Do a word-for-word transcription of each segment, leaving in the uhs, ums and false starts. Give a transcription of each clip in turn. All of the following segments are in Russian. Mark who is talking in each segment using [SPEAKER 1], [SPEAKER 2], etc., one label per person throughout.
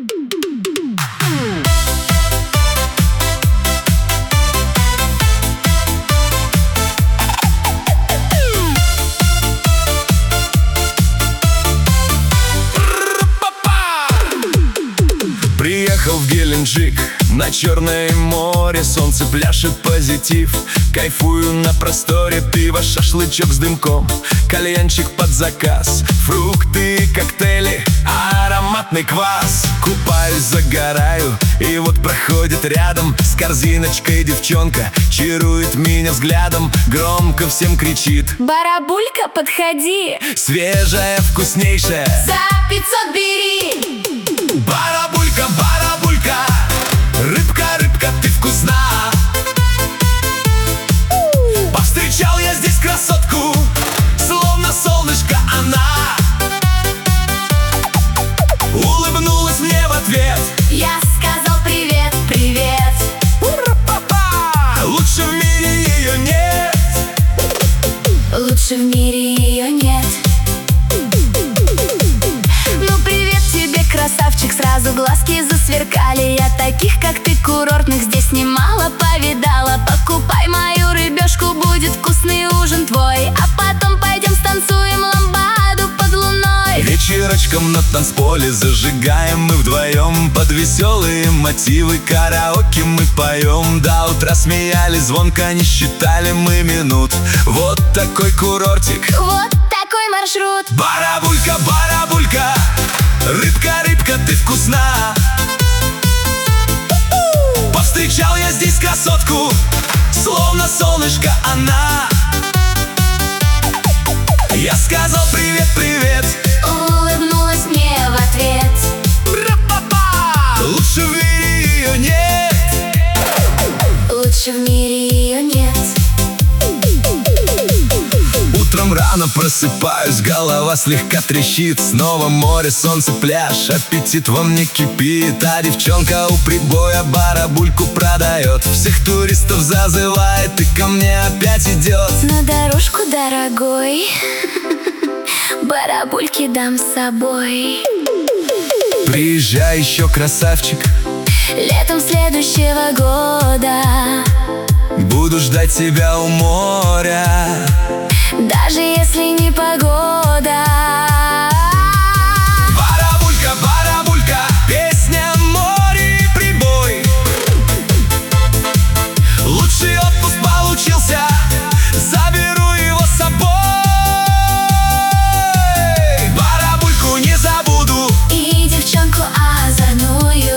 [SPEAKER 1] Приехал в Геленджик на Черное море, солнце, пляж и позитив. Кайфую на просторе, пиво, шашлычок с дымком, кальянчик под заказ, фрукты, коктейли, ароматный квас. Купаюсь, загораю, и вот проходит рядом с корзиночкой девчонка, чарует меня взглядом, громко всем кричит:
[SPEAKER 2] барабулька, подходи,
[SPEAKER 1] свежая, вкуснейшая,
[SPEAKER 2] за пятьсот бери.
[SPEAKER 1] Барабулька, барабулька, рыбка, рыбка, ты вкусна. Повстречал я здесь красотку, словно солнышко она. Улыбнулась мне в ответ,
[SPEAKER 2] я сказал привет, привет.
[SPEAKER 1] Ура-па-па! Лучше в мире ее нет.
[SPEAKER 2] Лучше в мире ее нет. Ну привет тебе, красавчик, сразу глазки засверкали. Я таких, как ты, курортных здесь немало повидала. Покупай мою рыбешку, будет вкусный ужин твой, а потом пойдем станцуем ламбаду под луной.
[SPEAKER 1] Вечерочком на танцполе зажигаем мы вдвоем, под веселые мотивы караоке мы поем. До утра смеялись звонко, не считали мы минут. Вот такой курортик,
[SPEAKER 2] вот такой маршрут.
[SPEAKER 1] Барабулька, барабулька, рыбка, рыбка, ты вкусна. Повстречал я здесь красотку, словно солнышко она. Я сказал привет, привет,
[SPEAKER 2] улыбнулась мне в ответ.
[SPEAKER 1] Ра-па-па! Лучше в мире ее нет.
[SPEAKER 2] Лучше в мире ее нет.
[SPEAKER 1] Утром рано просыпаюсь, голова слегка трещит. Снова море, солнце, пляж, аппетит во мне кипит. А девчонка у прибоя барабульку продает, всех туристов зазывает и ко мне опять идет.
[SPEAKER 2] На дорожку, дорогой, барабульки дам с собой.
[SPEAKER 1] Приезжай еще, красавчик,
[SPEAKER 2] летом следующего года
[SPEAKER 1] буду ждать тебя у моря,
[SPEAKER 2] даже если не погода.
[SPEAKER 1] Барабулька, барабулька, песня, море и прибой. Лучший отпуск получился, заберу его с собой. Барабульку не забуду,
[SPEAKER 2] и девчонку озорную.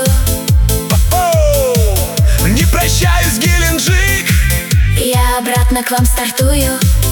[SPEAKER 1] О-о! Не прощаюсь, Геленджик,
[SPEAKER 2] я обратно к вам стартую.